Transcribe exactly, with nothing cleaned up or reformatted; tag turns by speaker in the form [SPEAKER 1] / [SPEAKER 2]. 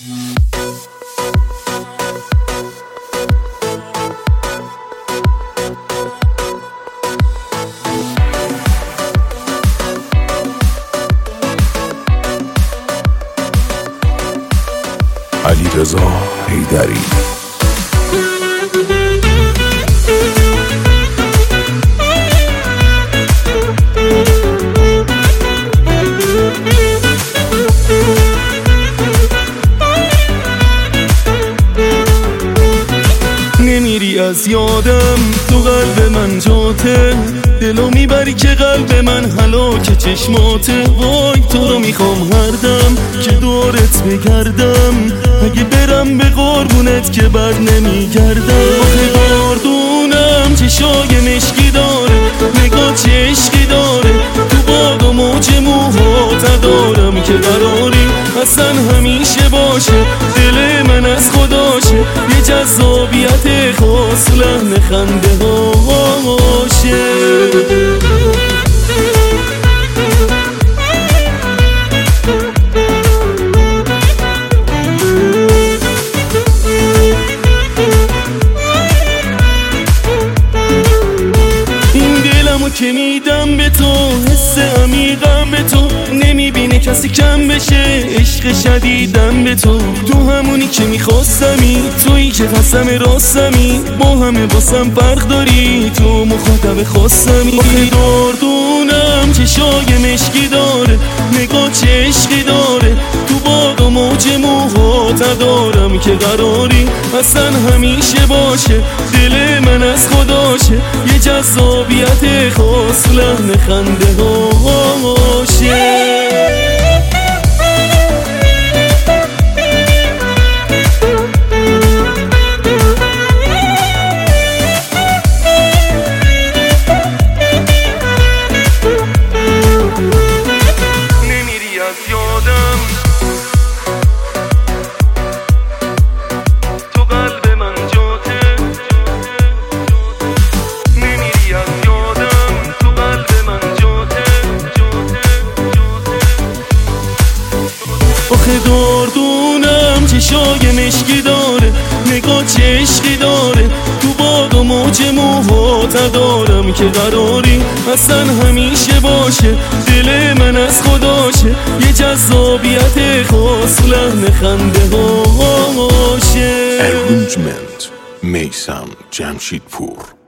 [SPEAKER 1] علیرضا حیدری.
[SPEAKER 2] نمیری از یادم، تو قلب من جاته، دلو میبری که قلب من هلاک چشماته. وای تو رو میخوام هر دم که دورت بگردم، اگه برم به قربونت که بر نمیگردم. آخه گاردونم چشای مشکی داره، نگاه چه عشقی داره، تو باد و موج موهات دارم که قراری اصلا همیشه باشه. دل من از خداشه، یه جذابیت خاص لحن خنده هاشه. که میدم به تو، حس عمیقم به تو، نمیبینه کسی کم بشه، عشق شدیدم به تو. تو همونی که میخواستمی، تویی که قسم راستمی، با همه واسم فرق داری، تو مخاطب خواستمی. آخه داردونم چشای مشکی داره، نگاه چه عشقی داره، تو باد و موج موهات دارم که قراری اصلا همیشه باشه. دل من از خداشه، یه جذابیت خاص لحن خنده هاشه. نمیری از یادم، تو قلب من جاته، نمیری از یادم، تو قلب من جاته. آخه داردونم چشای مشکی داره، نگاه چه عشقی داره، تو باد و موج موهات دارم که قراری اصلا همیشه باشه. دل من از خداشه، یه جذابیت خاص لحن خنده هاشه.
[SPEAKER 1] ارونجمنت میثم جمشیدپور.